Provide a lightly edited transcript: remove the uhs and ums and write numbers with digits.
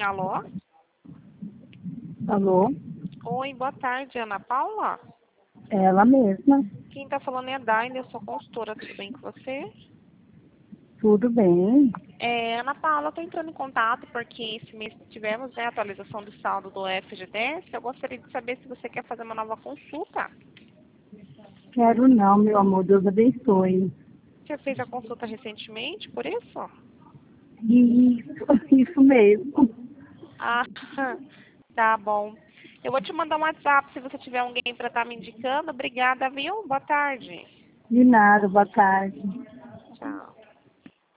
Alô? Alô? Oi, boa tarde, Ana Paula? Ela mesma. Quem tá falando é a Daine, eu sou consultora, tudo bem com você? Tudo bem? Ana Paula, eu tô entrando em contato porque esse mês tivemos, né, a atualização do saldo do FGTS. Eu gostaria de saber se você quer fazer uma nova consulta. Quero não, meu amor. Deus abençoe. Você fez a consulta recentemente, por isso? Isso, isso mesmo. Ah, tá bom. Eu vou te mandar um WhatsApp se você tiver alguém para estar me indicando. Obrigada, viu? Boa tarde. De nada, boa tarde. Tchau.